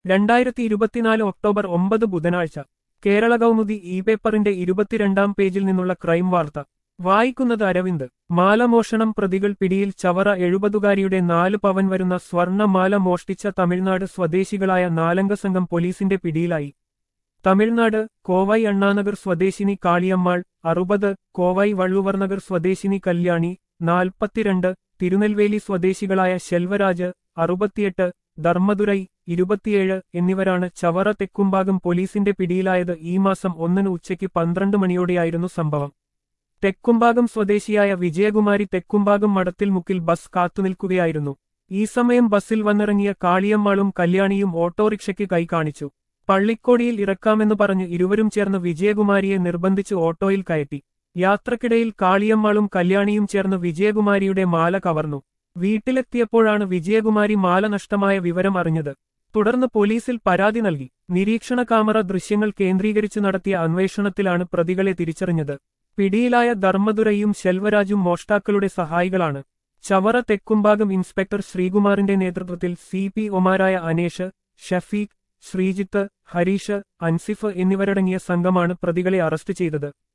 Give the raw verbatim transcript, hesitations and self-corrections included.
രണ്ടായിരത്തി ഇരുപത്തിനാല് ഒക്ടോബർ ഒമ്പത് ബുധനാഴ്ച കേരള കൗമുദി ഇ പേപ്പറിന്റെ ഇരുപത്തിരണ്ടാം പേജിൽ നിന്നുള്ള ക്രൈം വാർത്ത വായിക്കുന്നത് അരവിന്ദ്. മാലമോഷണം പ്രതികൾ പിടിയിൽ. ചവറ എഴുപതുകാരിയുടെ നാല് പവൻ വരുന്ന സ്വർണ്ണ മാല മോഷ്ടിച്ച തമിഴ്നാട് സ്വദേശികളായ നാലംഗ സംഘം പോലീസിന്റെ പിടിയിലായി. തമിഴ്നാട് കോവൈ അണ്ണാനഗർ സ്വദേശിനി കാളിയമ്മാൾ അറുപത്, കോവൈ വള്ളുവർനഗർ സ്വദേശിനി കല്യാണി നാൽപ്പത്തിരണ്ട്, തിരുനെൽവേലി സ്വദേശികളായ ശെൽവരാജ് അറുപത്തിയെട്ട്, ധർമ്മദുരൈ ഇരുപത്തിയേഴ് എന്നിവരാണ് ചവറ തെക്കുംഭാഗം പോലീസിന്റെ പിടിയിലായത്. ഈ മാസം ഒന്നിന് ഉച്ചയ്ക്ക് പന്ത്രണ്ട് മണിയോടെയായിരുന്നു സംഭവം. തെക്കുംഭാഗം സ്വദേശിയായ വിജയകുമാരി തെക്കുംഭാഗം മടത്തിൽ മുക്കിൽ ബസ് കാത്തുനിൽക്കുകയായിരുന്നു. ഈ സമയം ബസ്സിൽ വന്നിറങ്ങിയ കാളിയമ്മാളും കല്യാണിയും ഓട്ടോറിക്ഷയ്ക്ക് കൈ കാണിച്ചു. പള്ളിക്കോടിയിൽ ഇറക്കാമെന്ന് പറഞ്ഞ് ഇരുവരും ചേർന്ന് വിജയകുമാരിയെ നിർബന്ധിച്ച് ഓട്ടോയിൽ കയറ്റി. യാത്രക്കിടയിൽ കാളിയമ്മാളും കല്യാണിയും ചേർന്ന് വിജയകുമാരിയുടെ മാല കവർന്നു. വീട്ടിലെത്തിയപ്പോഴാണ് വിജയകുമാരി മാല നഷ്ടമായ വിവരം അറിഞ്ഞത്. തുടർന്ന് പോലീസിൽ പരാതി നൽകി. നിരീക്ഷണ ക്യാമറ ദൃശ്യങ്ങൾ കേന്ദ്രീകരിച്ച് നടത്തിയ അന്വേഷണത്തിലാണ് പ്രതികളെ തിരിച്ചറിഞ്ഞത്. പിടിയിലായ ധർമ്മദുരൈയും ശെൽവരാജും മോഷ്ടാക്കളുടെ സഹായികളാണ്. ചവറ തെക്കുംഭാഗം ഇൻസ്പെക്ടർ ശ്രീകുമാറിന്റെ നേതൃത്വത്തിൽ സി പി ഒമാരായ അനേഷ്, ഷഫീഖ്, ശ്രീജിത്ത്, ഹരീഷ്, അൻസിഫ് എന്നിവരടങ്ങിയ സംഘമാണ് പ്രതികളെ അറസ്റ്റ് ചെയ്തത്.